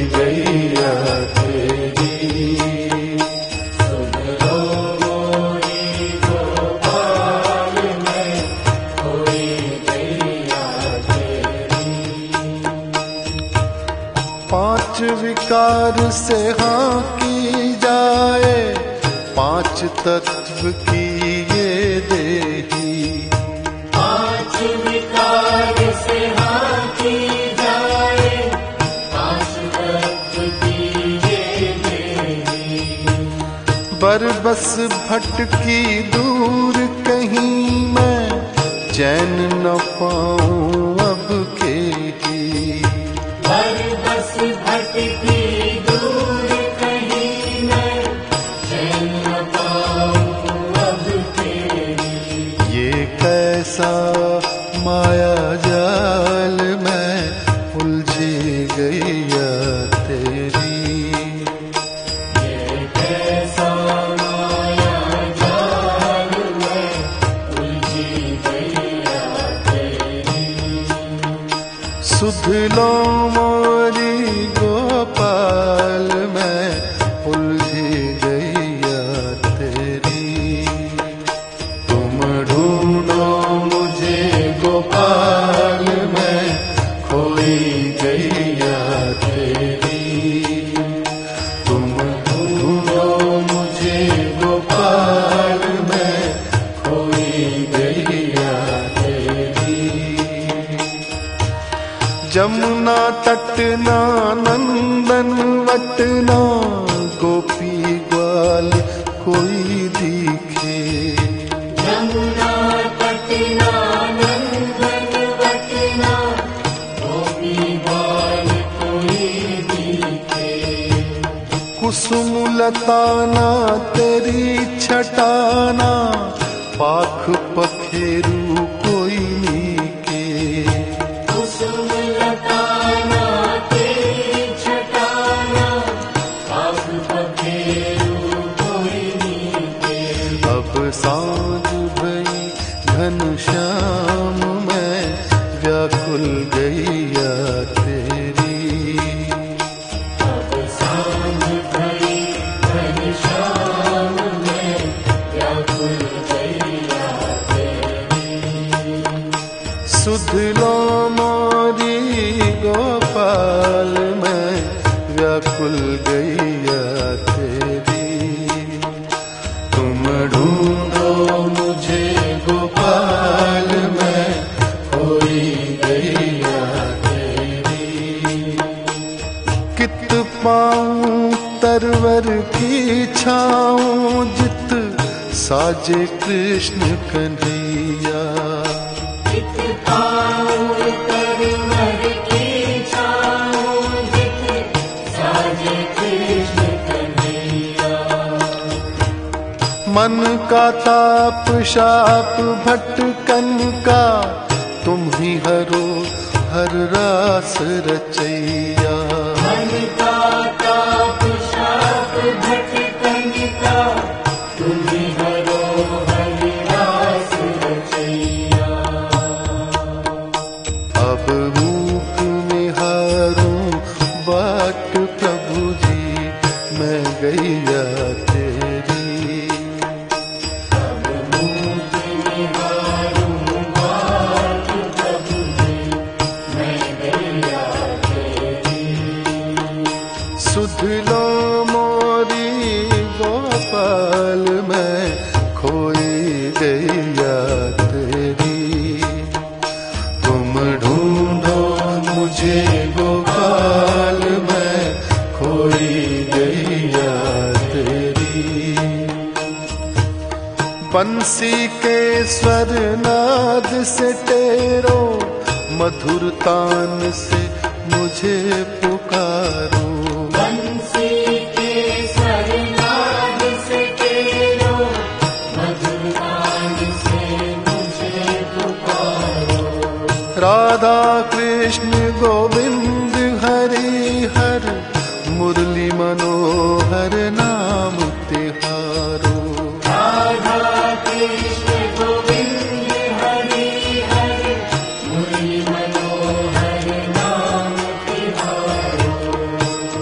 गैया तेरी। सुन लो मोरी गोपाल में खोई गैया तेरी। पांच विकार से हाँ की जाए, पांच तत्व की ये देही। पांच विकार से हाँ की जाए, पांच तत्व की ये देही। बरबस भटकी दूर कहीं मैं, चैन न पाऊं अब के ही। बरबस भटकी दूर कहीं मैं, चैन न पाऊं अब तेरी। ये कैसा माया जाल मैं उलझी गैया तेरी। ये कैसा माया जाल मैं उलझी गैया तेरी। सुध लो मोरी गोपाल मैं उलझी गैया तेरी। तुम ढूंढो मुझे गोपाल मैं खोई गैया तेरी। तुम ढूंढो मुझे गोपाल मैं खोई गैया तेरी। जमुना तटना नंदन वटना, गोपी ग्वाल कोई दिखे। यमुना तटना नंदन वटना, गोपी ग्वाल कोई दिखे। कुसुम लताना तेरी छटाना, पाख पखेरू कोई नीके। कुसुम लताना तेरी छटाना, पाख पखेरू कोई नीके। अब सांझ भई घनश्याम मैं व्याकुल गैया तेरी। अब सांझ भई घनश्याम में व्याकुल गैया तेरी। सुध लो मोरी गोपाल मैं व्याकुल गैया तेरी। तुम ढूंढो मुझे गोपाल मैं खोई गैया तेरी। कित पाऊं तरवर की छाऊं, जित साजे कृष्ण कन्हैया। चित पाऊं तरवर की छाऊं, जित साजे कृष्ण कन्हैया। मन का ताप शाप भटकन का, तुम ही हरो हर रास रचैया। मन का ताप शाप भटकन का, तुम ही हरो हरि रास रचैया। अब मूक निहारूं बाट प्रभु जी मैं गैया तेरी। अब मूक निहारूं बाट प्रभु जी मैं गैया तेरी। सुध लो मोरी गोपाल मैं खोई गैया तेरी। तुम ढूंढो मुझे गोपाल मैं खोई गैया तेरी। बंसी के स्वर नाद से टेरो, मधुर तान से मुझे पुकारो। बंसी के सरनाद से तेरो, मधुर तान से मुझे पुकारो। राधा कृष्ण गोविंद हरि हर, मुरली मनोहर नाम तिहारो। राधा कृष्ण गोविंद हरि हरि, मुरली मनोहर नाम तिहारो।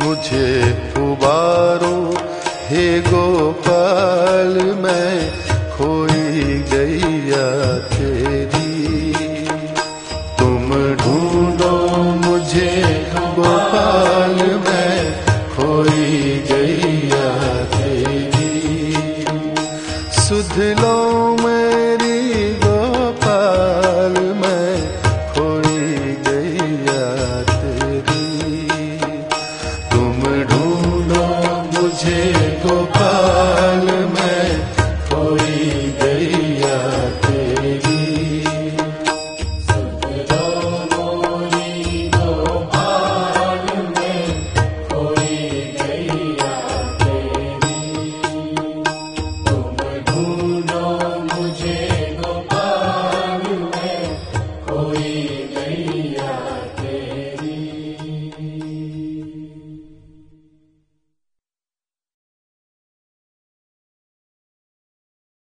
मुझे उबारो, हे गोपाल मैं खोई गैया तेरी। तुम ढूंढो मुझे गोपाल मैं खोई गैया तेरी। सुध लो मेरी गोपाल मैं खोई गैया तेरी। तुम ढूंढो मुझे गोपाल मैं खोई गैया तेरी। मुझे गोपाल में कोई